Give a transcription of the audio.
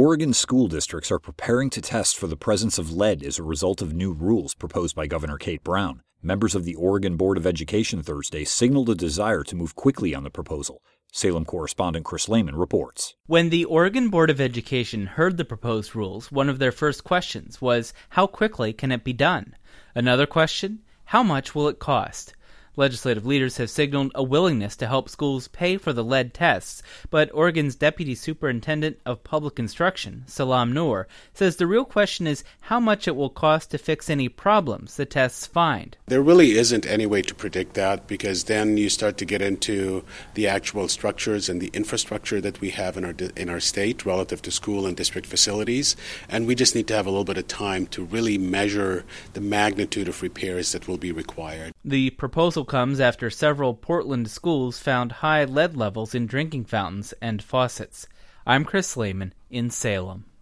Oregon school districts are preparing to test for the presence of lead as a result of new rules proposed by Governor Kate Brown. Members of the Oregon Board of Education Thursday signaled a desire to move quickly on the proposal. Salem correspondent Chris Lehman reports. When the Oregon Board of Education heard the proposed rules, one of their first questions was, how quickly can it be done? Another question, how much will it cost? Legislative leaders have signaled a willingness to help schools pay for the lead tests, but Oregon's Deputy Superintendent of Public Instruction, Salam Noor, says the real question is how much it will cost to fix any problems the tests find. There really isn't any way to predict that, because then you start to get into the actual structures and the infrastructure that we have in our state relative to school and district facilities, and we just need to have a little bit of time to really measure the magnitude of repairs that will be required. The proposal comes after several Portland schools found high lead levels in drinking fountains and faucets. I'm Chris Lehman in Salem.